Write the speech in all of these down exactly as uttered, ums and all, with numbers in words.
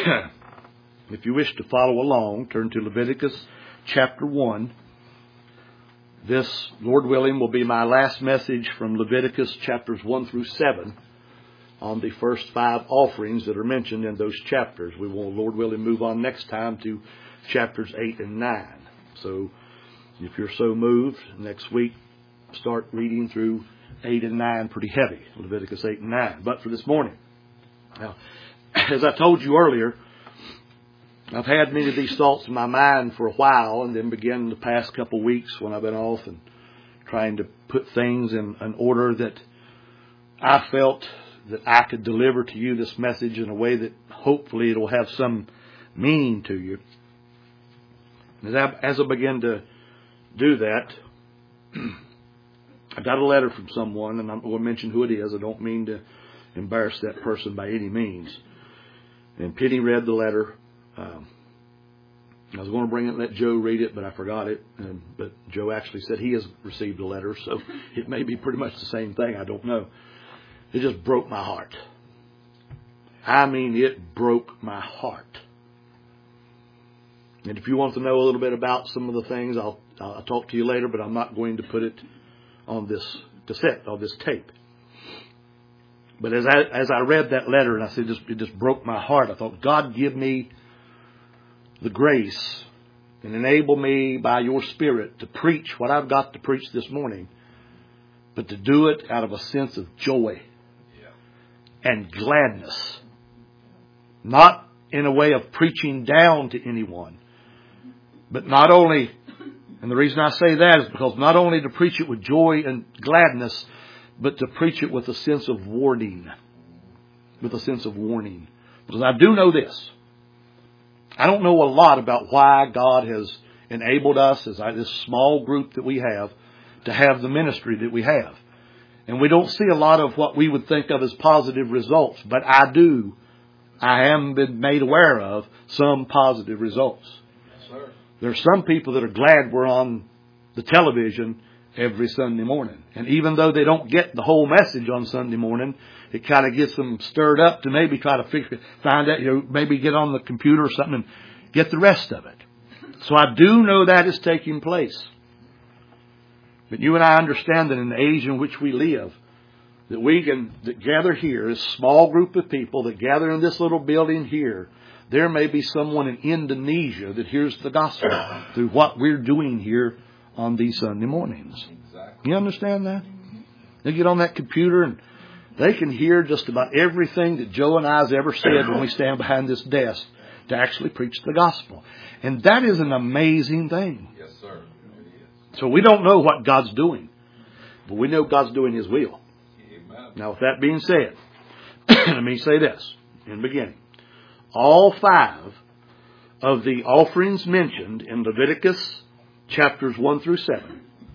If you wish to follow along, turn to Leviticus chapter one. This, Lord willing, will be my last message from Leviticus chapters one through seven on the first five offerings that are mentioned in those chapters. We will, Lord willing, move on next time to chapters eight and nine. So if you're so moved, next week start reading through eight and nine pretty heavy, Leviticus eight and nine. But for this morning, now, as I told you earlier, I've had many of these thoughts in my mind for a while, and then began the past couple of weeks when I've been off and trying to put things in an order that I felt that I could deliver to you this message in a way that hopefully it'll have some meaning to you. As I, as I began to do that, I got a letter from someone, and I'm going to mention who it is. I don't mean to embarrass that person by any means. And Penny read the letter. Um, I was going to bring it and let Joe read it, but I forgot it. And, but Joe actually said he has received a letter, so it may be pretty much the same thing. I don't know. It just broke my heart. I mean, it broke my heart. And if you want to know a little bit about some of the things, I'll, I'll talk to you later, but I'm not going to put it on this cassette, on this tape. But as I, as I read that letter, and I said, just, it just broke my heart. I thought, God, give me the grace and enable me by your Spirit to preach what I've got to preach this morning, but to do it out of a sense of joy and gladness. Not in a way of preaching down to anyone, but not only, and the reason I say that is because not only to preach it with joy and gladness, but to preach it with a sense of warning. With a sense of warning. Because I do know this. I don't know a lot about why God has enabled us, as I, this small group that we have, to have the ministry that we have. And we don't see a lot of what we would think of as positive results. But I do. I am been made aware of some positive results. Yes, sir. There's some people that are glad we're on the television every Sunday morning. And even though they don't get the whole message on Sunday morning, it kind of gets them stirred up to maybe try to figure, find out, you know, maybe get on the computer or something and get the rest of it. So I do know that is taking place. But you and I understand that in the age in which we live, that we can that gather here, a small group of people that gather in this little building here, there may be someone in Indonesia that hears the gospel through what we're doing here on these Sunday mornings. Exactly. You understand that? They get on that computer and they can hear just about everything that Joe and I has ever said when we stand behind this desk to actually preach the gospel. And that is an amazing thing. Yes, sir. It is. So we don't know what God's doing, but we know God's doing His will. Amen. Now, with that being said, let me say this in the beginning. All five of the offerings mentioned in Leviticus chapters one through seven,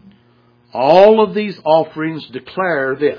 all of these offerings declare this: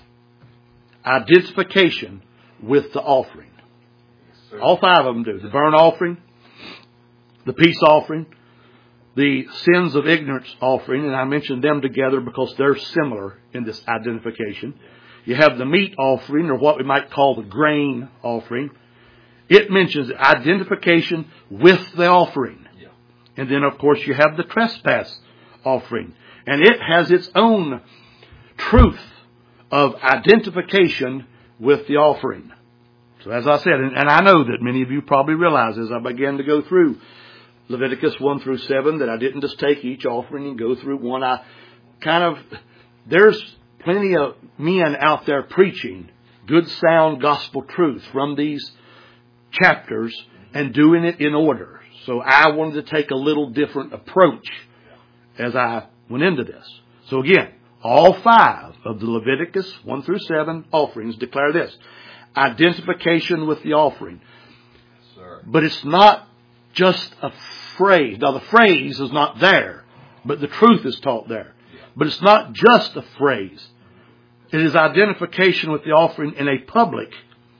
identification with the offering. Yes, all five of them do. The burnt offering, the peace offering, the sins of ignorance offering, and I mentioned them together because they're similar in this identification. You have the meat offering, or what we might call the grain offering. It mentions identification with the offering. Yeah. And then, of course, you have the trespass offering. And it has its own truth of identification with the offering. So as I said, and, and I know that many of you probably realize as I began to go through Leviticus one through seven that I didn't just take each offering and go through one. I kind of, there's plenty of men out there preaching good sound gospel truth from these chapters and doing it in order. So I wanted to take a little different approach as I went into this. So again, all five of the Leviticus one through seven offerings declare this: identification with the offering. Yes, sir. But it's not just a phrase. Now the phrase is not there, but the truth is taught there. Yeah. But it's not just a phrase. It is identification with the offering in a public,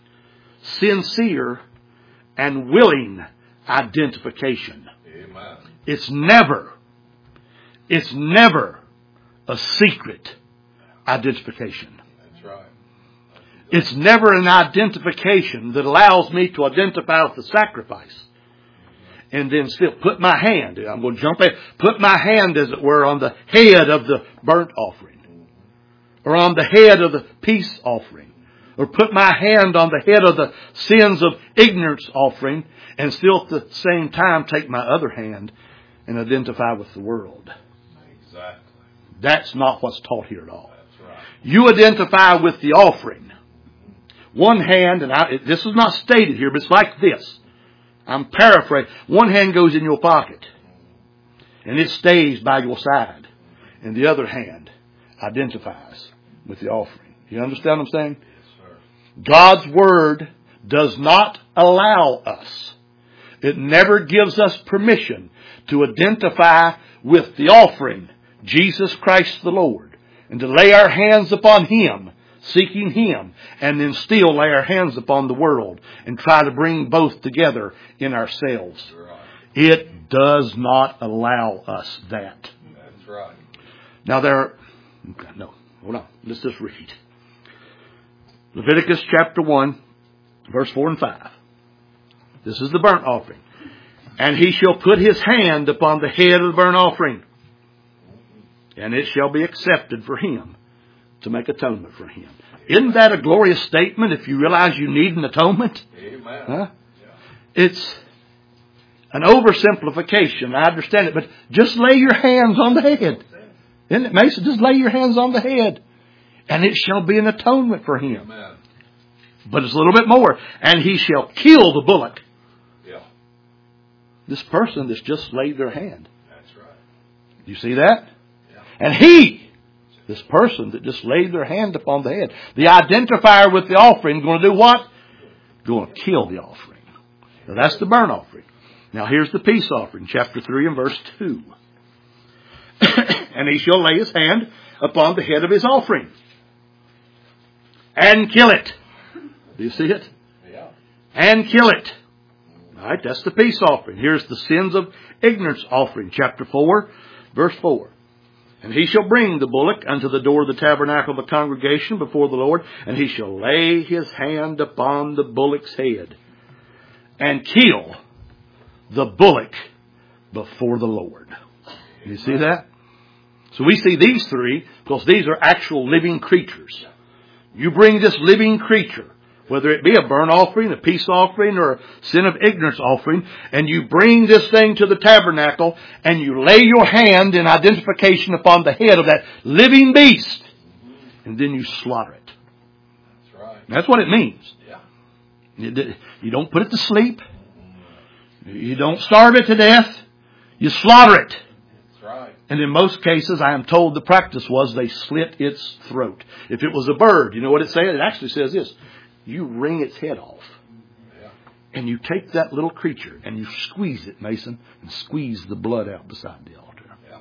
sincere, and willing identification. Amen. It's never, it's never a secret identification. That's right. It's never an identification that allows me to identify with the sacrifice. And then still put my hand, I'm going to jump in, put my hand, as it were, on the head of the burnt offering. Or on the head of the peace offering. Or put my hand on the head of the sins of ignorance offering. And still at the same time take my other hand and identify with the world. Exactly. That's not what's taught here at all. That's right. You identify with the offering. One hand, and I, this is not stated here, but it's like this. I'm paraphrasing. One hand goes in your pocket, and it stays by your side. And the other hand identifies with the offering. You understand what I'm saying? Yes, sir. God's Word does not allow us. It never gives us permission to identify with the offering, Jesus Christ the Lord, and to lay our hands upon Him, seeking Him, and then still lay our hands upon the world and try to bring both together in ourselves. Right. It does not allow us that. That's right. Now there, okay, no, hold on. Let's just read. Leviticus chapter one, verse four and five. This is the burnt offering. And he shall put his hand upon the head of the burnt offering, and it shall be accepted for him to make atonement for him. Isn't that a glorious statement if you realize you need an atonement? Amen. Huh? Yeah. It's an oversimplification. I understand it, but just lay your hands on the head. Isn't it, Mason? Just lay your hands on the head, and it shall be an atonement for him. Amen. But it's a little bit more. And he shall kill the bullock. Yeah. This person that's just laid their hand. That's right. You see that? Yeah. And he, this person that just laid their hand upon the head, the identifier with the offering, going to do what? Going to kill the offering. Now that's the burnt offering. Now here's the peace offering, chapter three and verse two. And he shall lay his hand upon the head of his offering and kill it. Do you see it? Yeah. And kill it. All right, that's the peace offering. Here's the sins of ignorance offering, chapter four, verse four. And he shall bring the bullock unto the door of the tabernacle of the congregation before the Lord, and he shall lay his hand upon the bullock's head and kill the bullock before the Lord. You see that? So we see these three because these are actual living creatures. You bring this living creature, whether it be a burnt offering, a peace offering, or a sin of ignorance offering, and you bring this thing to the tabernacle, and you lay your hand in identification upon the head of that living beast, and then you slaughter it. That's right. That's what it means. Yeah. You don't put it to sleep. You don't starve it to death. You slaughter it. That's right. And in most cases, I am told the practice was they slit its throat. If it was a bird, you know what it says? It actually says this. You wring its head off. Yeah. And you take that little creature and you squeeze it, Mason, and squeeze the blood out beside the altar. Yeah.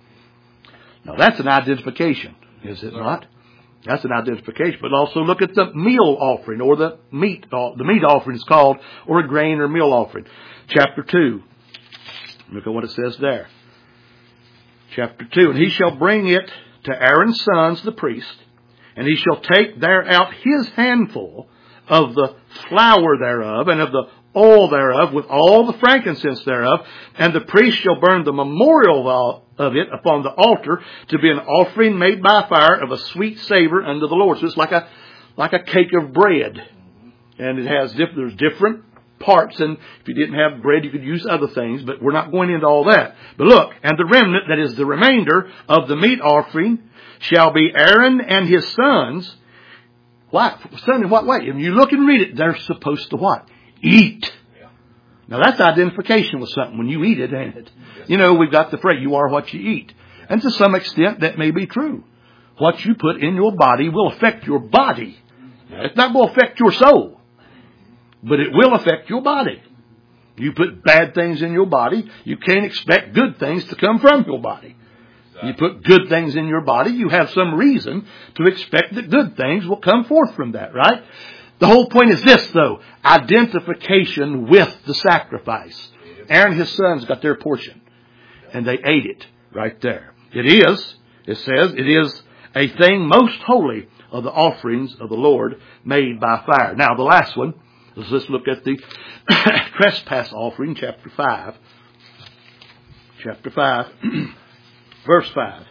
Now that's an identification, is it not? That's an identification. But also look at the meal offering, or the meat, the meat offering is called, or a grain or meal offering. Chapter two. Look at what it says there. Chapter two. And he shall bring it to Aaron's sons, the priest, and he shall take there out his handful of the flour thereof, and of the oil thereof, with all the frankincense thereof, and the priest shall burn the memorial of it upon the altar to be an offering made by fire of a sweet savor unto the Lord. So it's like a like a cake of bread, and it has diff- there's different parts, and if you didn't have bread, you could use other things, but we're not going into all that. But look, and the remnant, that is the remainder of the meat offering, shall be Aaron and his sons. Why? Son, in what way? If you look and read it, they're supposed to what? Eat. Yeah. Now that's identification with something when you eat it, ain't it? Yes. You know, we've got the phrase, you are what you eat. And to some extent, that may be true. What you put in your body will affect your body. It not will affect your soul, but it will affect your body. You put bad things in your body, you can't expect good things to come from your body. You put good things in your body, you have some reason to expect that good things will come forth from that, right? The whole point is this, though. Identification with the sacrifice. Aaron and his sons got their portion, and they ate it right there. It is, it says, it is a thing most holy of the offerings of the Lord made by fire. Now the last one, let's just look at the trespass offering, chapter five. Chapter five, verse five.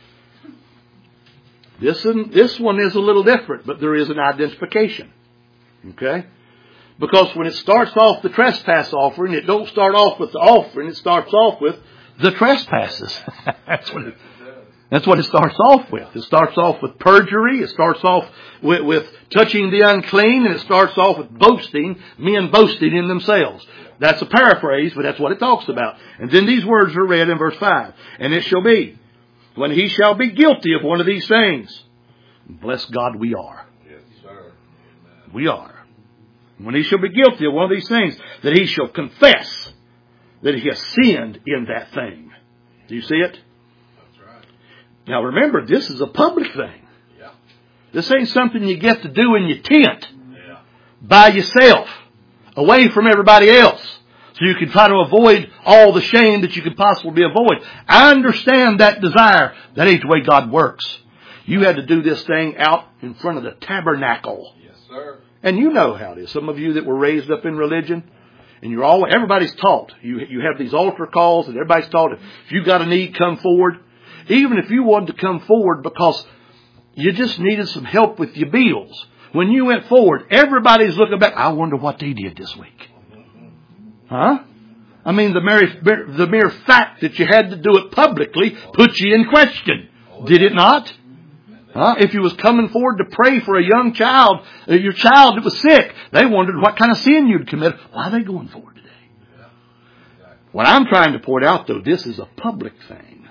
This, one, this one is a little different, but there is an identification. Okay? Because when it starts off the trespass offering, it don't start off with the offering, it starts off with the trespasses. That's what it, that's what it starts off with. It starts off with perjury, it starts off with, with touching the unclean, and it starts off with boasting, men boasting in themselves. That's a paraphrase, but that's what it talks about. And then these words are read in verse five. And it shall be, when he shall be guilty of one of these things. Bless God, we are. Yes, sir. We are. When he shall be guilty of one of these things, that he shall confess that he has sinned in that thing. Do you see it? That's right. Now remember, this is a public thing. Yeah. This ain't something you get to do in your tent Yeah. by yourself, away from everybody else. So you can try to avoid all the shame that you could possibly avoid. I understand that desire. That ain't the way God works. You had to do this thing out in front of the tabernacle. Yes, sir. And you know how it is. Some of you that were raised up in religion, and you're all, everybody's taught. You, you have these altar calls, and everybody's taught, if you got a need, come forward. Even if you wanted to come forward because you just needed some help with your bills. When you went forward, everybody's looking back, I wonder what they did this week. Huh? I mean, the mere, the mere fact that you had to do it publicly put you in question. Did it not? Huh? If you was coming forward to pray for a young child, uh, your child that was sick, they wondered what kind of sin you'd committed. Why are they going forward today? What I'm trying to point out, though, this is a public thing.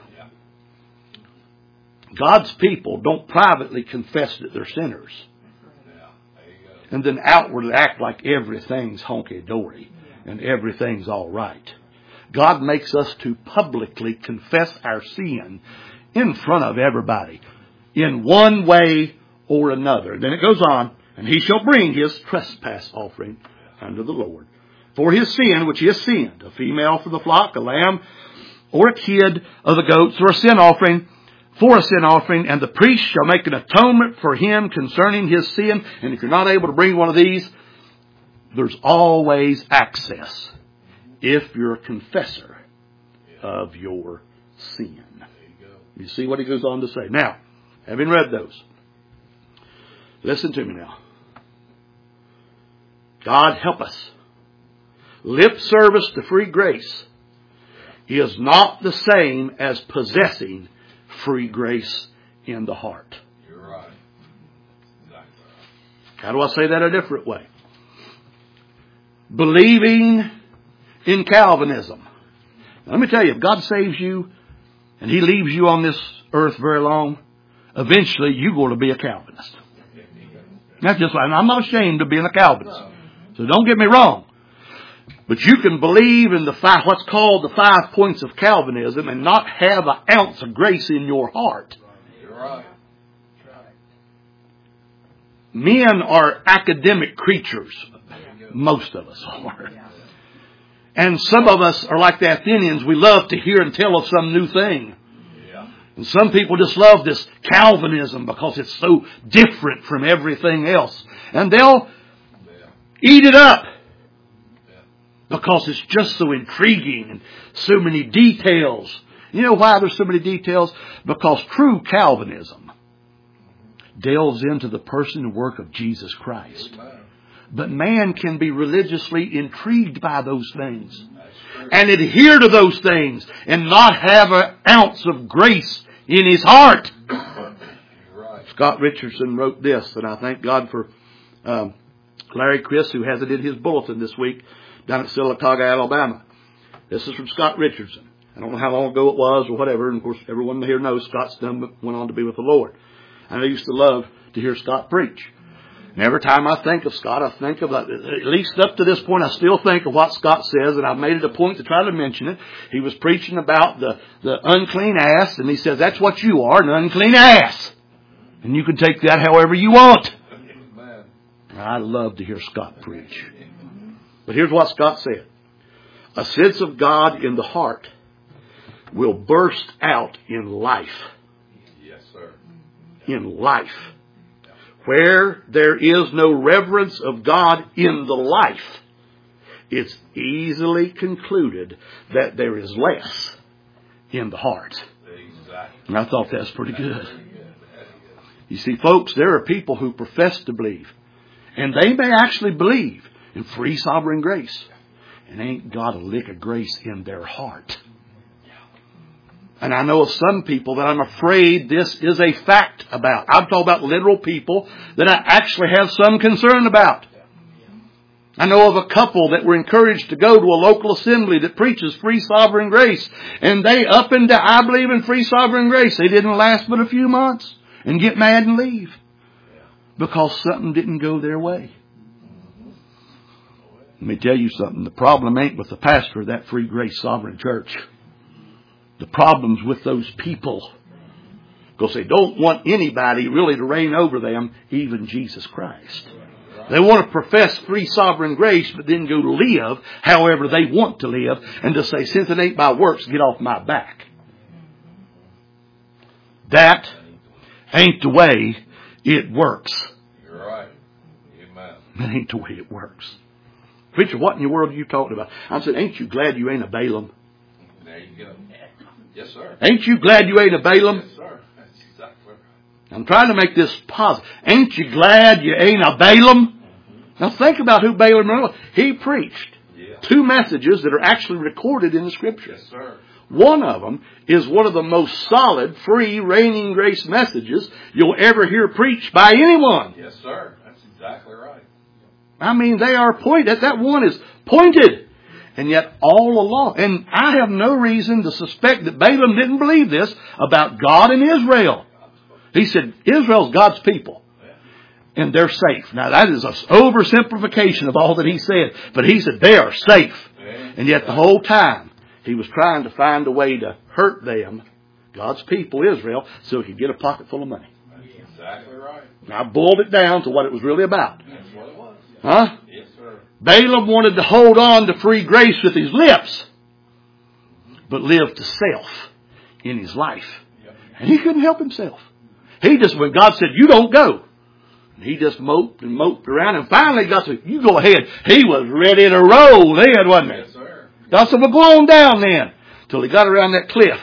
God's people don't privately confess that they're sinners. And then outwardly act like everything's honky-dory and everything's all right. God makes us to publicly confess our sin in front of everybody in one way or another. Then it goes on, and he shall bring his trespass offering unto the Lord for his sin which he has sinned, a female for the flock, a lamb, or a kid of the goats, or a sin offering for a sin offering, and the priest shall make an atonement for him concerning his sin. And if you're not able to bring one of these, there's always access if you're a confessor of your sin. You see what he goes on to say. Now, having read those, listen to me now. God help us. Lip service to free grace is not the same as possessing free grace in the heart. You're right. Exactly. How do I say that a different way? Believing in Calvinism. Let me tell you, if God saves you and he leaves you on this earth very long, eventually you're going to be a Calvinist. That's just like, I'm not ashamed of being a Calvinist. So don't get me wrong. But you can believe in the five, what's called the five points of Calvinism and not have an ounce of grace in your heart. You're right. Men are academic creatures. Most of us are. And some of us are like the Athenians. We love to hear and tell of some new thing. And some people just love this Calvinism because it's so different from everything else. And they'll eat it up because it's just so intriguing and so many details. You know why there's so many details? Because true Calvinism delves into the person and work of Jesus Christ. But man can be religiously intrigued by those things and adhere to those things and not have an ounce of grace in his heart. Scott Richardson wrote this, and I thank God for um, Larry Chris, who has it in his bulletin this week down at Sylacauga, Alabama. This is from Scott Richardson. I don't know how long ago it was or whatever, and of course everyone here knows Scott's done went on to be with the Lord. And I used to love to hear Scott preach. And every time I think of Scott, I think of, at least up to this point, I still think of what Scott says, and I've made it a point to try to mention it. He was preaching about the, the unclean ass, and he says, that's what you are, an unclean ass. And you can take that however you want. I love to hear Scott preach. But here's what Scott said. A sense of God in the heart will burst out in life. Yes, sir. In life. Where there is no reverence of God in the life, it's easily concluded that there is less in the heart. Exactly. And I thought that's pretty good. You see, folks, there are people who profess to believe, and they may actually believe in free sovereign grace, and ain't got a lick of grace in their heart. And I know of some people that I'm afraid this is a fact about. I'm talking about literal people that I actually have some concern about. I know of a couple that were encouraged to go to a local assembly that preaches free sovereign grace. And they up and down, I believe in free sovereign grace. They didn't last but a few months and get mad and leave because something didn't go their way. Let me tell you something. The problem ain't with the pastor of that free grace sovereign church. The problem's with those people. Because they don't want anybody really to reign over them, even Jesus Christ. They want to profess free sovereign grace, but then go to live however they want to live, and to say, since it ain't by works, get off my back. That ain't the way it works. You're right. Amen. That ain't the way it works. Preacher, what in the world are you talking about? I said, ain't you glad you ain't a Balaam? There you go. Yes, sir. Ain't you glad you ain't a Balaam? Yes, sir. That's exactly right. I'm trying to make this positive. Ain't you glad you ain't a Balaam? Mm-hmm. Now think about who Balaam was. He preached Yeah. two messages that are actually recorded in the Scripture. Yes, sir. One of them is one of the most solid, free, reigning grace messages you'll ever hear preached by anyone. Yes, sir. That's exactly right. I mean, they are pointed. That one is pointed. And yet all along, and I have no reason to suspect that Balaam didn't believe this about God and Israel. He said, Israel's God's people. And they're safe. Now that is an oversimplification of all that he said. But he said they are safe. And yet the whole time he was trying to find a way to hurt them, God's people, Israel, so he could get a pocket full of money. That's exactly right. Now I boiled it down to what it was really about. That's what it was. Huh? Yes, sir. Balaam wanted to hold on to free grace with his lips, but live to self in his life. And he couldn't help himself. He just, when God said, you don't go, he just moped and moped around, and finally God said, you go ahead. He was ready to roll then, wasn't he? Yes, sir. God said, well, go on down then, till he got around that cliff.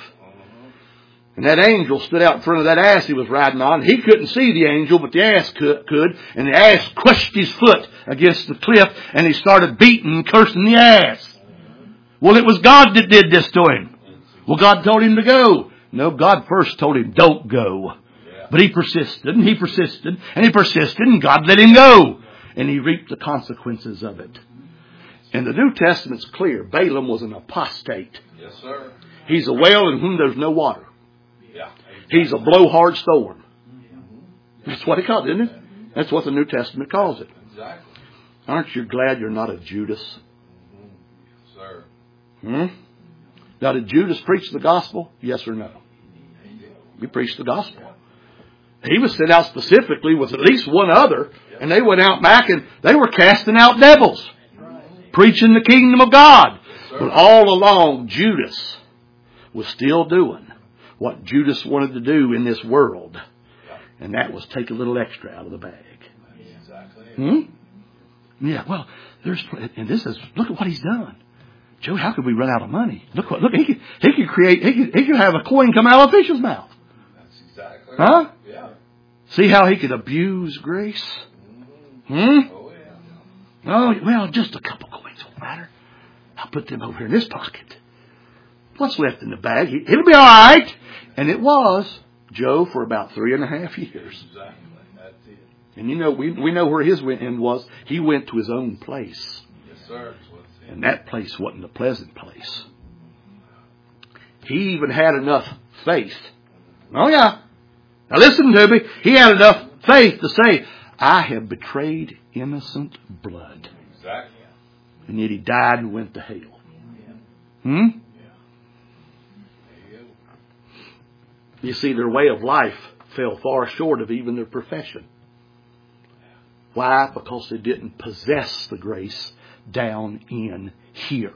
And that angel stood out in front of that ass he was riding on. He couldn't see the angel, but the ass could. And the ass crushed his foot against the cliff, and he started beating and cursing the ass. Well, it was God that did this to him. Well, God told him to go. No, God first told him, don't go. But he persisted, and he persisted, and he persisted, and God let him go. And he reaped the consequences of it. And the New Testament's clear. Balaam was an apostate. Yes, sir. He's a whale in whom there's no water. Yeah. He's a blowhard storm. That's what he called it, isn't it? That's what the New Testament calls it. Exactly. Aren't you glad you're not a Judas? Yes, sir. Hmm? Now, did Judas preach the gospel? Yes or no? He preached the gospel. He was sent out specifically with at least one other, and they went out back and they were casting out devils, preaching the kingdom of God. But all along, Judas was still doing what Judas wanted to do in this world. And that was take a little extra out of the bag. Hmm? Yeah, well, there's, and this is, look at what he's done. Joe, how could we run out of money? Look what, look, he could, he could create, he could, he could have a coin come out of a fish's mouth. That's exactly Huh? right. Yeah. See how he could abuse grace? Hmm? Oh, yeah. Oh, well, just a couple coins won't matter. I'll put them over here in this pocket. What's left in the bag? It'll be all right. And it was, Joe, for about three and a half years. Exactly. That's it. And you know, we we know where his end was. He went to his own place. Yes, sir. And that place wasn't a pleasant place. He even had enough faith. Oh, yeah. Now listen to me. He had enough faith to say, I have betrayed innocent blood. Exactly. And yet he died and went to hell. Hmm? You see, their way of life fell far short of even their profession. Why? Because they didn't possess the grace down in here.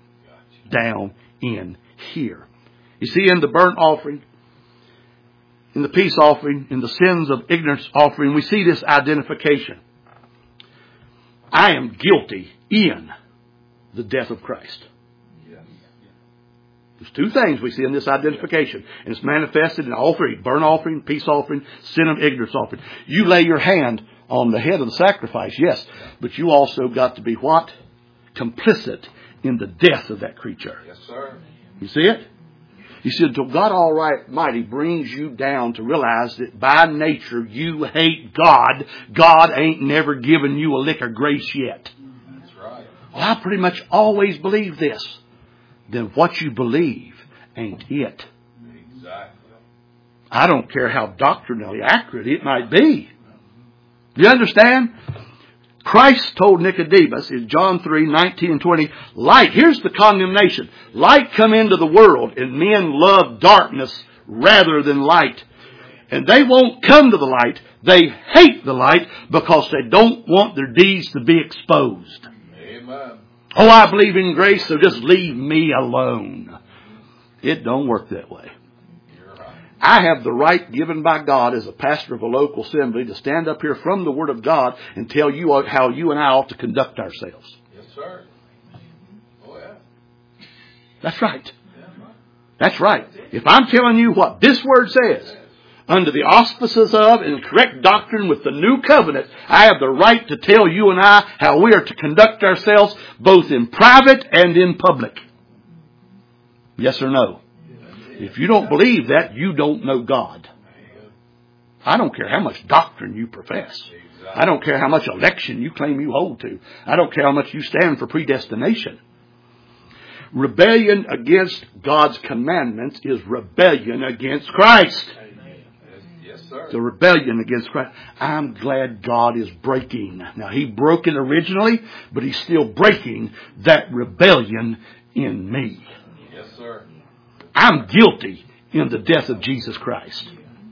Down in here. You see, in the burnt offering, in the peace offering, in the sins of ignorance offering, we see this identification. I am guilty in the death of Christ. Yes. There's two things we see in this identification. And it's manifested in all three. Burnt offering, peace offering, sin of ignorance offering. You lay your hand on the head of the sacrifice, yes. But you also got to be what? Complicit in the death of that creature. Yes, sir. You see it? He said, until God Almighty brings you down to realize that by nature you hate God, God ain't never given you a lick of grace yet. That's right. Well, I pretty much always believe this. Then what you believe ain't it. Exactly. I don't care how doctrinally accurate it might be. You understand? Christ told Nicodemus in John three, nineteen and twenty, light, here's the condemnation. Light come into the world and men love darkness rather than light. And they won't come to the light. They hate the light because they don't want their deeds to be exposed. Amen. Oh, I believe in grace, so just leave me alone. It don't work that way. I have the right given by God as a pastor of a local assembly to stand up here from the Word of God and tell you how you and I ought to conduct ourselves. Yes, sir. Oh, yeah. That's right. That's right. If I'm telling you what this Word says, under the auspices of and correct doctrine with the new covenant, I have the right to tell you and I how we are to conduct ourselves both in private and in public. Yes or no? If you don't believe that, you don't know God. I don't care how much doctrine you profess. I don't care how much election you claim you hold to. I don't care how much you stand for predestination. Rebellion against God's commandments is rebellion against Christ. Yes, sir. It's a rebellion against Christ. I'm glad God is breaking. Now, He broke it originally, but He's still breaking that rebellion in me. Yes, sir. I'm guilty in the death of Jesus Christ.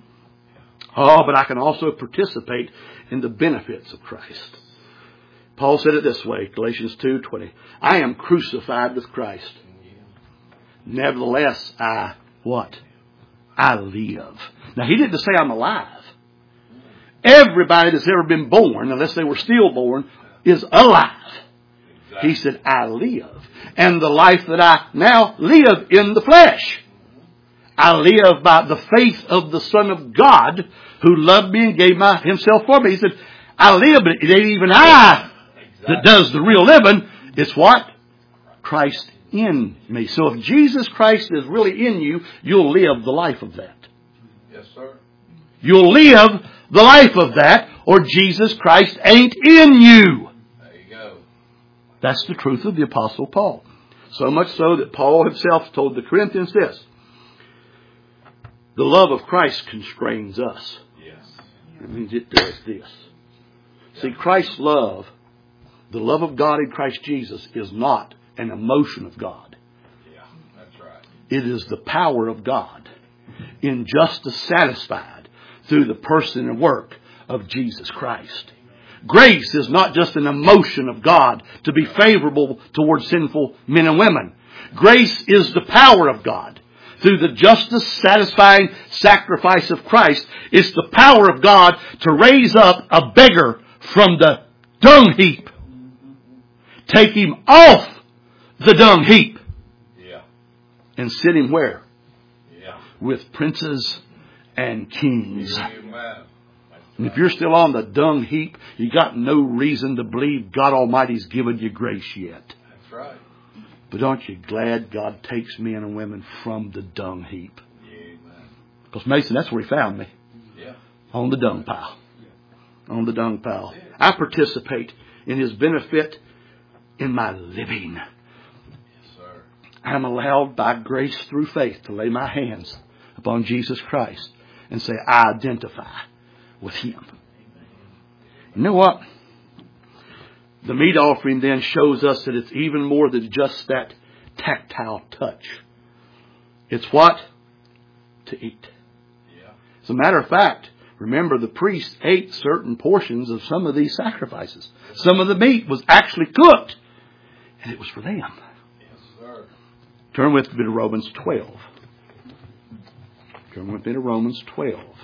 Oh, but I can also participate in the benefits of Christ. Paul said it this way, Galatians two twenty. I am crucified with Christ. Nevertheless, I, what? I live. Now, he didn't say I'm alive. Everybody that's ever been born, unless they were stillborn, is alive. Exactly. He said, I live. And the life that I now live in the flesh, I live by the faith of the Son of God who loved me and gave my, himself for me. He said, I live, but it ain't even I that does the real living. It's what? Christ in me. So if Jesus Christ is really in you, you'll live the life of that. Yes, sir. You'll live the life of that, or Jesus Christ ain't in you. There you go. That's the truth of the Apostle Paul. So much so that Paul himself told the Corinthians this. The love of Christ constrains us. Yes. It means it does this. See, Christ's love, the love of God in Christ Jesus, is not an emotion of God. Yeah, that's right. It is the power of God in justice satisfied through the person and work of Jesus Christ. Grace is not just an emotion of God to be favorable towards sinful men and women. Grace is the power of God. Through the justice satisfying sacrifice of Christ, it's the power of God to raise up a beggar from the dung heap. Take him off the dung heap. Yeah. And sit him where? Yeah. With princes and kings. Amen. And if you're still on the dung heap, you got no reason to believe God Almighty's given you grace yet. That's right. But aren't you glad God takes men and women from the dung heap? Amen. Because Mason, that's where He found me. Yeah. On the dung pile. On the dung pile. I participate in His benefit in my living. Yes, sir. I'm allowed by grace through faith to lay my hands upon Jesus Christ and say, I identify with Him. You know what? The meat offering then shows us that it's even more than just that tactile touch. It's what? To eat. Yeah. As a matter of fact, remember the priest ate certain portions of some of these sacrifices. Some of the meat was actually cooked. And it was for them. Yes, sir. Turn with me to Romans twelve. Turn with me to Romans twelve.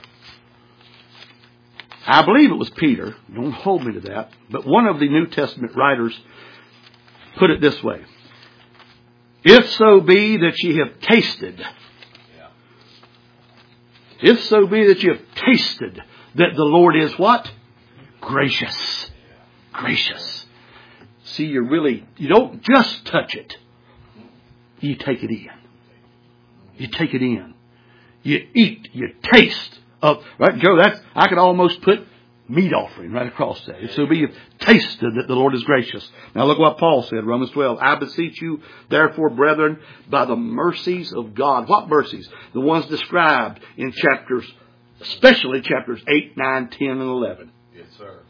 I believe it was Peter. Don't hold me to that. But one of the New Testament writers put it this way. If so be that ye have tasted. If so be that you have tasted that the Lord is what? Gracious. Gracious. See, you really, you don't just touch it. You take it in. You take it in. You eat, you taste of, right, Joe, that's, I could almost put meat offering right across that. If so be you've tasted that the Lord is gracious. Now look what Paul said, Romans twelve. I beseech you, therefore, brethren, by the mercies of God. What mercies? The ones described in chapters, especially chapters eight, nine, ten, and eleven. Yes, sir.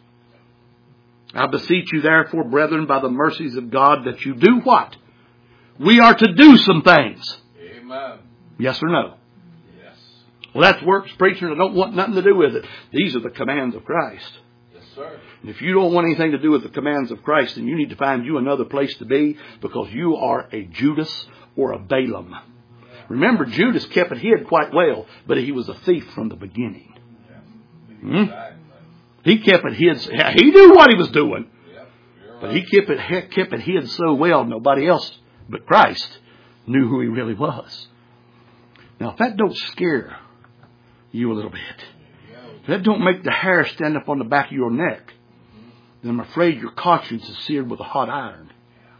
I beseech you, therefore, brethren, by the mercies of God, that you do what? We are to do some things. Amen. Yes or no? Yes. Well, that's works, preaching. I don't want nothing to do with it. These are the commands of Christ. Yes, sir. And if you don't want anything to do with the commands of Christ, then you need to find you another place to be, because you are a Judas or a Balaam. Remember, Judas kept it hid quite well, but he was a thief from the beginning. Hmm? He kept it hid. He knew what he was doing, but he kept it, kept it hid so well nobody else but Christ knew who he really was. Now, if that don't scare you a little bit, if that don't make the hair stand up on the back of your neck, then I'm afraid your conscience is seared with a hot iron.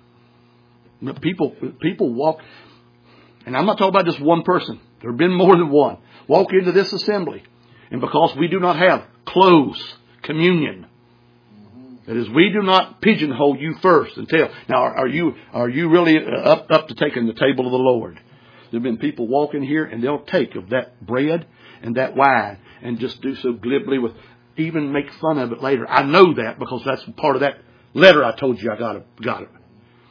People, people walk, and I'm not talking about just one person. There have been more than one. Walk into this assembly, and because we do not have close communion, that is, we do not pigeonhole you first and tell. Now, are, are you are you really up up to taking the table of the Lord? There have been people walking here, and they'll take of that bread and that wine and just do so glibly, with even make fun of it later. I know that because that's part of that letter I told you I got it. Got it.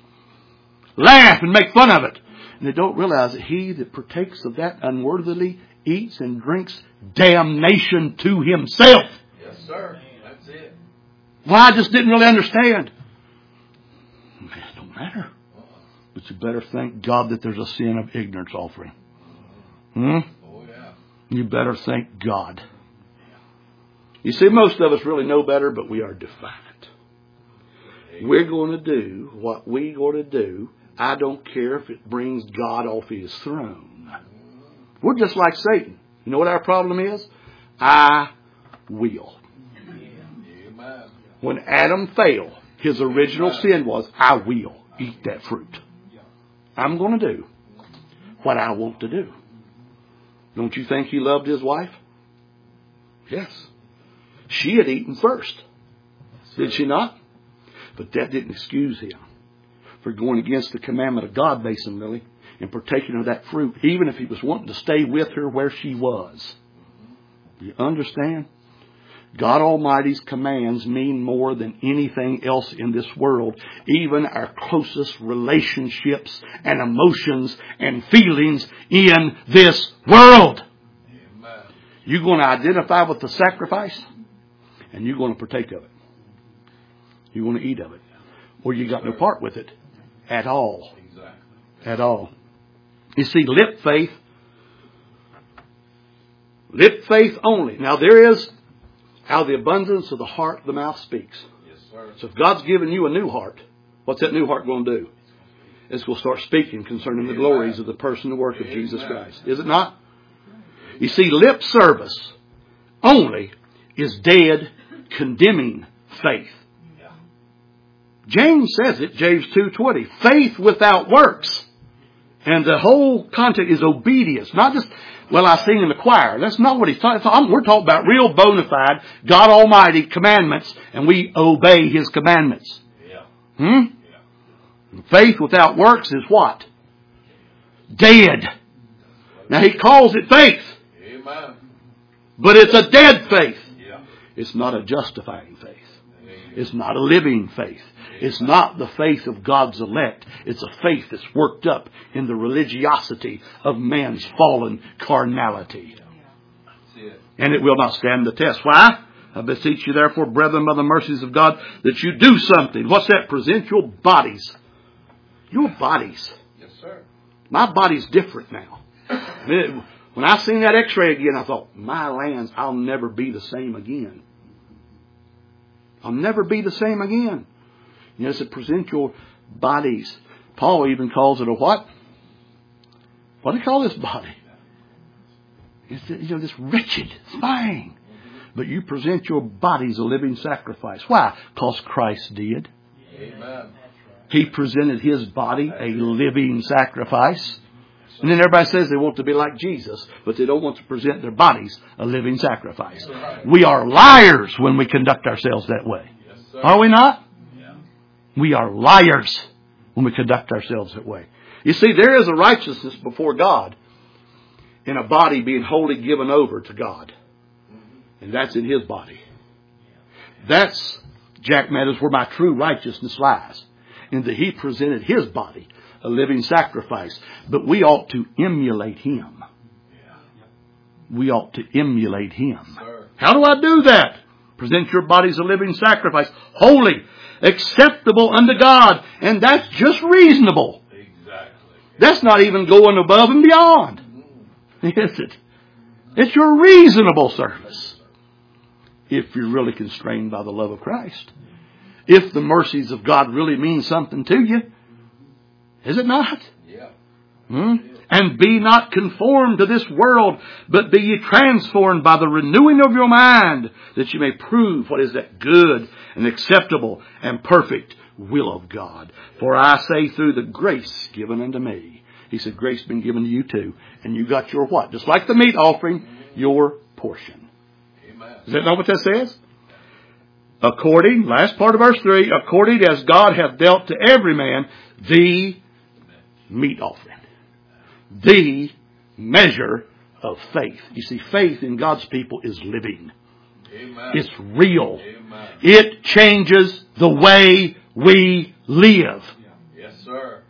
Laugh and make fun of it. And they don't realize that he that partakes of that unworthily eats and drinks damnation to himself. Yes, sir. That's it. Well, I just didn't really understand. Man, it don't matter. But you better thank God that there's a sin of ignorance offering. Hmm? Oh, yeah. You better thank God. You see, most of us really know better, but we are defiant. We're going to do what we're going to do. I don't care if it brings God off his throne. We're just like Satan. You know what our problem is? I will. Amen. When Adam failed, his original sin was, I will eat that fruit. I'm going to do what I want to do. Don't you think he loved his wife? Yes. She had eaten first. Did she not? But that didn't excuse him for going against the commandment of God, basically, and partaking of that fruit, even if he was wanting to stay with her where she was. You understand? God Almighty's commands mean more than anything else in this world. Even our closest relationships and emotions and feelings in this world. Amen. You're going to identify with the sacrifice, and you're going to partake of it. You're going to eat of it. Or you got no part with it at all. Exactly. At all. You see, lip faith, lip faith only. Now there is, out of the abundance of the heart, the mouth speaks. Yes, sir. So if God's given you a new heart, what's that new heart going to do? It's going to start speaking concerning the glories of the person and work of Jesus Christ. Is it not? You see, lip service only is dead, condemning faith. James says it, James two twenty. Faith without works. And the whole context is obedience. Not just, well, I sing in the choir. That's not what he's talking about. We're talking about real bona fide, God Almighty commandments, and we obey his commandments. Yeah. Hmm? Yeah. Faith without works is what? Dead. Now he calls it faith. Amen. But it's a dead faith. Yeah. It's not a justifying faith. It's not a living faith. It's not the faith of God's elect. It's a faith that's worked up in the religiosity of man's fallen carnality. And it will not stand the test. Why? I beseech you therefore, brethren, by the mercies of God, that you do something. What's that? Present your bodies. Your bodies. Yes, sir. My body's different now. When I seen that x-ray again, I thought, my lands, I'll never be the same again. I'll never be the same again. You know, it said, present your bodies. Paul even calls it a what? What do you call this body? It's, you know, this wretched thing. But you present your bodies a living sacrifice. Why? Because Christ did. Amen. He presented His body a living sacrifice. And then everybody says they want to be like Jesus, but they don't want to present their bodies a living sacrifice. We are liars when we conduct ourselves that way. Yes, sir. Are we not? Yeah. We are liars when we conduct ourselves that way. You see, there is a righteousness before God in a body being wholly given over to God. And that's in His body. That's, Jack Meadows, where my true righteousness lies. In that He presented His body a living sacrifice. But we ought to emulate Him. We ought to emulate Him. Sir. How do I do that? Present your bodies a living sacrifice. Holy, acceptable unto God. And that's just reasonable. Exactly. That's not even going above and beyond. Is it? It's your reasonable service. If you're really constrained by the love of Christ. If the mercies of God really mean something to you. Is it not? Yeah. Hmm? And be not conformed to this world, but be ye transformed by the renewing of your mind, that you may prove what is that good and acceptable and perfect will of God. For I say through the grace given unto me. He said, grace been given to you too. And you got your what? Just like the meat offering, your portion. Amen. Is that not what that says? According, last part of verse three, according as God hath dealt to every man the meat offering. The measure of faith. You see, faith in God's people is living. Amen. It's real. Amen. It changes the way we live. Yes, sir.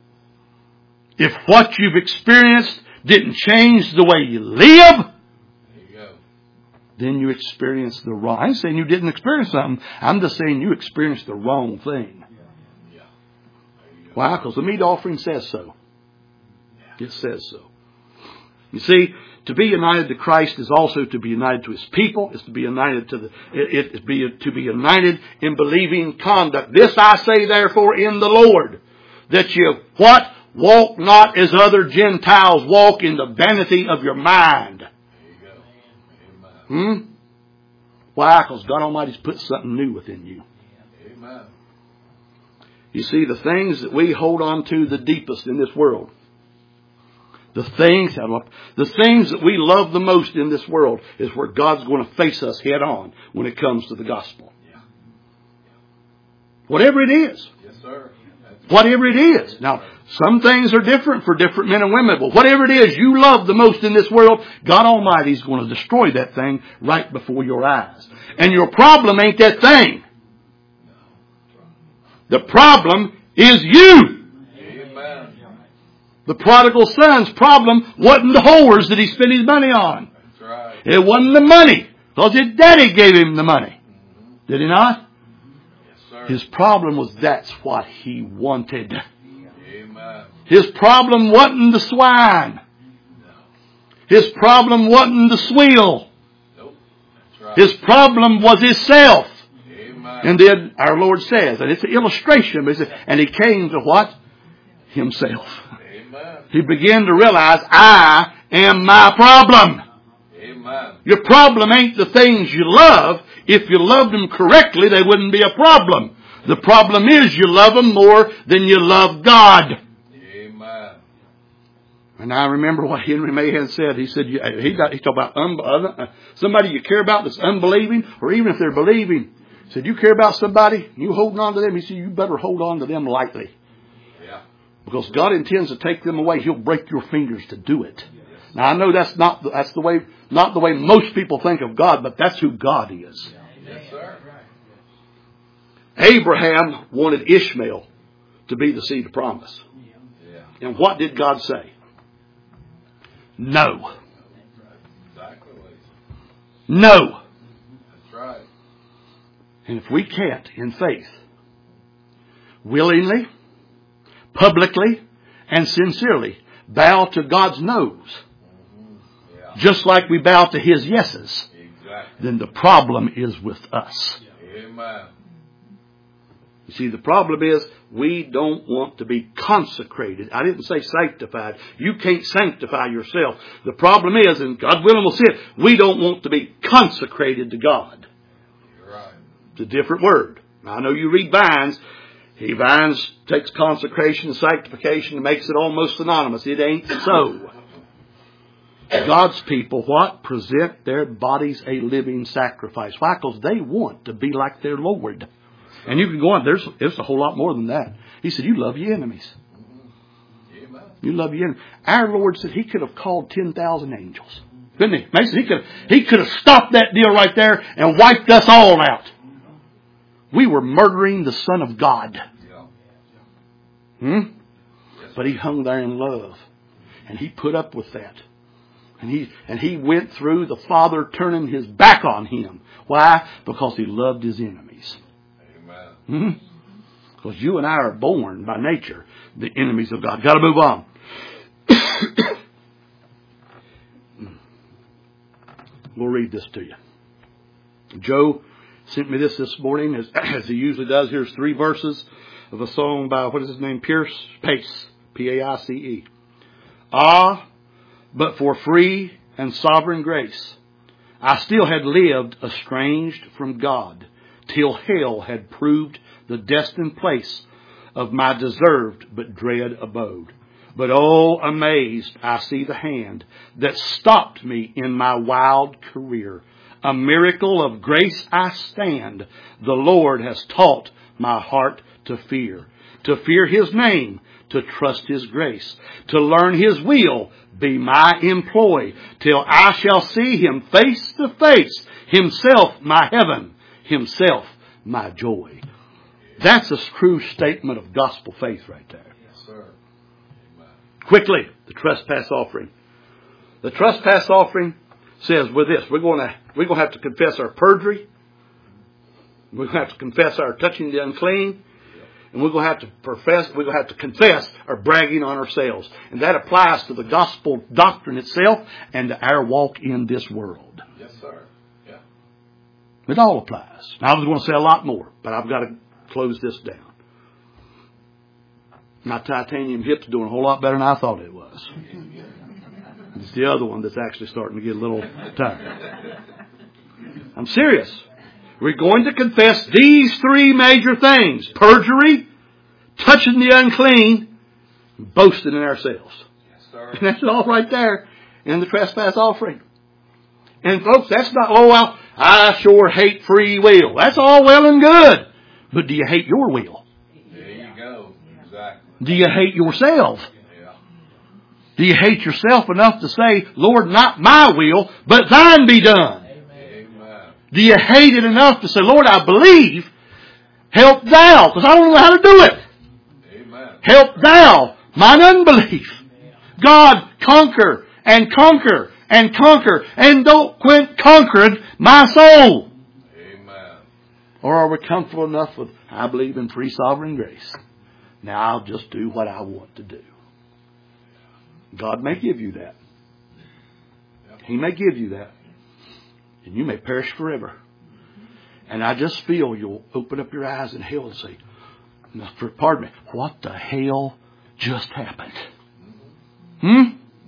If what you've experienced didn't change the way you live, There you go. then you experience the wrong. I ain't saying you didn't experience something. I'm just saying you experienced the wrong thing. Yeah. Why? Because the meat offering says so. It says so. You see, to be united to Christ is also to be united to His people. It's to be united to the. It is be to be united in believing conduct. This I say, therefore, in the Lord, that you what walk not as other Gentiles walk, in the vanity of your mind. There you go. Amen. Hmm. Why? Because God Almighty's put something new within you. Amen. You see, the things that we hold on to the deepest in this world. The things, the things that we love the most in this world is where God's going to face us head on when it comes to the gospel. Yeah. Whatever it is. Yes, sir. That's Whatever it is. Now, some things are different for different men and women, but whatever it is you love the most in this world, God Almighty is going to destroy that thing right before your eyes. And your problem ain't that thing. The problem is you. Amen. The prodigal son's problem wasn't the whores that he spent his money on. That's right. It wasn't the money, because his daddy gave him the money. Did he not? Yes, sir. His problem was that's what he wanted. Amen. His problem wasn't the swine. His problem wasn't the swill. Nope. That's right. His problem was himself. Amen. And then our Lord says, and it's an illustration, but he said, and he came to what? Himself. Amen. He began to realize, I am my problem. Amen. Your problem ain't the things you love. If you loved them correctly, they wouldn't be a problem. The problem is you love them more than you love God. Amen. And I remember what Henry Mahan said. He said, he, he talked about un, uh, somebody you care about that's unbelieving, or even if they're believing. He said, you care about somebody, you holding on to them. He said, you better hold on to them lightly. Yeah. Because God intends to take them away. He'll break your fingers to do it. Now I know that's not that's the way not the way most people think of God, but that's who God is. Yes, sir. Abraham wanted Ishmael to be the seed of promise. Yeah. And what did God say? No. Exactly what he said. No. That's right. And if we can't, in faith, willingly, publicly, and sincerely bow to God's no's, just like we bow to His yeses, Exactly. then the problem is with us. Amen. You see, the problem is we don't want to be consecrated. I didn't say sanctified. You can't sanctify yourself. The problem is, and God willing we'll see it, we don't want to be consecrated to God. You're right. It's a different word. I know you read Vines. He Vines takes consecration and sanctification and makes it almost synonymous. It ain't so. God's people, what? Present their bodies a living sacrifice. Why? Because they want to be like their Lord. And you can go on. There's, there's a whole lot more than that. He said, you love your enemies. Amen. You love your enemies. Our Lord said He could have called ten thousand angels. Couldn't He? Mason, He could, He could have stopped that deal right there and wiped us all out. We were murdering the Son of God. Yeah. Hmm? But He hung there in love. And He put up with that. And he, and he went through the Father turning His back on Him. Why? Because He loved His enemies. Amen. Hmm? Because you and I are born by nature the enemies of God. Got to move on. We'll read this to you. Joe sent me this this morning, as, as he usually does. Here's three verses of a song by, what is his name? Pierce Pace. P A I C E. Ah, but for free and sovereign grace, I still had lived estranged from God, till hell had proved the destined place of my deserved but dread abode. But oh, amazed, I see the hand that stopped me in my wild career. A miracle of grace I stand. The Lord has taught my heart to fear. To fear His name, to trust His grace, to learn His will, be my employ, till I shall see Him face to face, Himself my heaven, Himself my joy. That's a true statement of gospel faith right there. Yes, sir. Amen. Quickly, the trespass offering. The trespass offering says with this, we're going to we're going to have to confess our perjury. We're going to have to confess our touching the unclean. And we're going to have to profess, we're going to have to confess our bragging on ourselves. And that applies to the gospel doctrine itself and to our walk in this world. Yes, sir. Yeah. It all applies. Now, I was going to say a lot more, but I've got to close this down. My titanium hip's doing a whole lot better than I thought it was. It's the other one that's actually starting to get a little tired. I'm serious. We're going to confess these three major things. Perjury, touching the unclean, and boasting in ourselves. Yes, sir. And that's all right there in the trespass offering. And folks, that's not, oh, well, I sure hate free will. That's all well and good. But do you hate your will? There you go. Exactly. Do you hate yourself? Yeah. Do you hate yourself enough to say, Lord, not my will, but thine be done? Amen. Do you hate it enough to say, Lord, I believe, help thou, because I don't know how to do it. Amen. Help thou mine unbelief. God, conquer and conquer and conquer and don't quit conquering my soul. Amen. Or are we comfortable enough with, I believe in free sovereign grace. Now I'll just do what I want to do. God may give you that. He may give you that. And you may perish forever. And I just feel you'll open up your eyes in hell and say, pardon me, what the hell just happened? Hmm?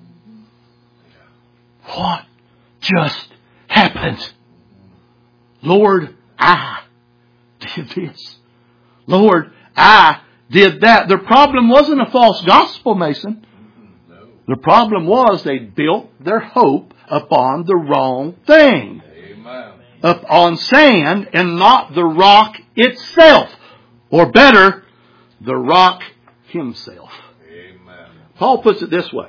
What just happened? Lord, I did this. Lord, I did that. The problem wasn't a false gospel, Mason. No. The problem was they built their hope upon the wrong thing. Amen. Upon sand and not the rock itself. Or better, the rock himself. Amen. Paul puts it this way.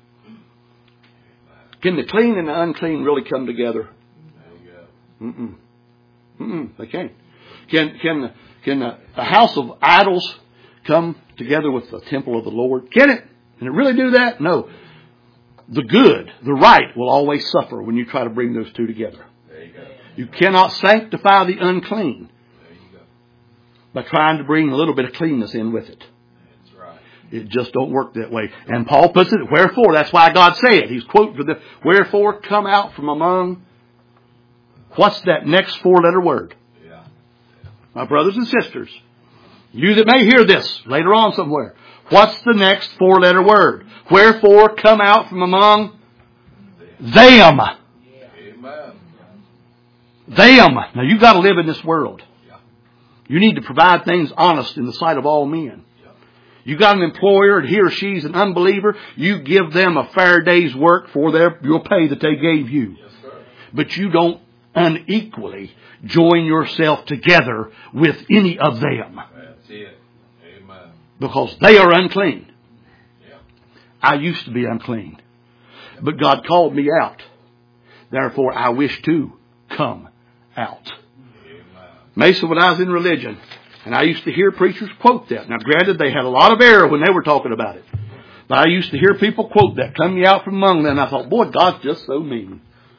Can the clean and the unclean really come together? There you go. Mm-mm. Mm-mm. They can't. Can, can, can a, a house of idols come together with the temple of the Lord? Can it? Can it really do that? No. The good, the right, will always suffer when you try to bring those two together. There you go. You cannot sanctify the unclean There you go. by trying to bring a little bit of cleanness in with it. That's right. It just don't work that way. And Paul puts it, wherefore, that's why God said. He's quoting for the, wherefore come out from among, what's that next four-letter word? Yeah. My brothers and sisters, you that may hear this later on somewhere, what's the next four-letter word? Wherefore come out from among them. Amen. Them. Now you've got to live in this world. You need to provide things honest in the sight of all men. You got an employer and he or she's an unbeliever, you give them a fair day's work for their your pay that they gave you. Yes, sir. But you don't unequally join yourself together with any of them. That's it. Amen. Because they are unclean. Yeah. I used to be unclean. But God called me out. Therefore I wish to come out. Amen. Mesa, when I was in religion, and I used to hear preachers quote that. Now granted, they had a lot of error when they were talking about it. But I used to hear people quote that, come ye out from among them. And I thought, boy, God's just so mean.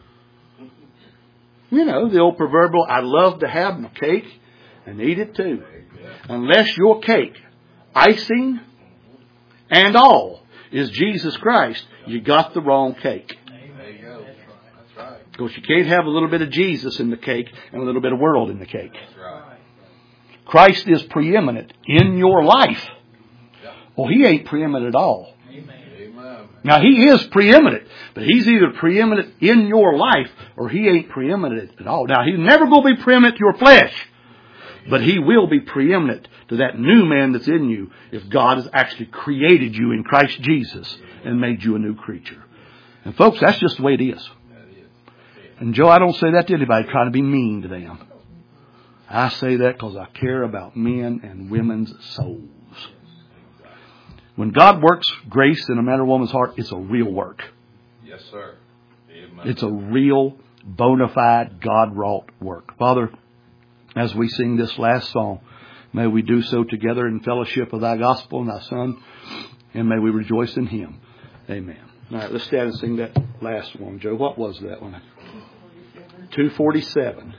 You know, the old proverbial, I love to have my cake and eat it too. Unless your cake, icing and all, is Jesus Christ, you got the wrong cake. There you go. That's right. Because you can't have a little bit of Jesus in the cake and a little bit of world in the cake. That's right. Christ is preeminent in your life. Well, He ain't preeminent at all. Amen. Now, He is preeminent, but He's either preeminent in your life or He ain't preeminent at all. Now, He's never going to be preeminent to your flesh, but He will be preeminent to that new man that's in you if God has actually created you in Christ Jesus and made you a new creature. And folks, that's just the way it is. And Joe, I don't say that to anybody trying to be mean to them. I say that because I care about men and women's souls. When God works grace in a man or woman's heart, it's a real work. Yes, sir. Amen. It's a real, bona fide, God-wrought work. Father, as we sing this last song, may we do so together in fellowship of Thy gospel and Thy Son, and may we rejoice in Him. Amen. All right, let's stand and sing that last one. Joe, what was that one? two forty-seven.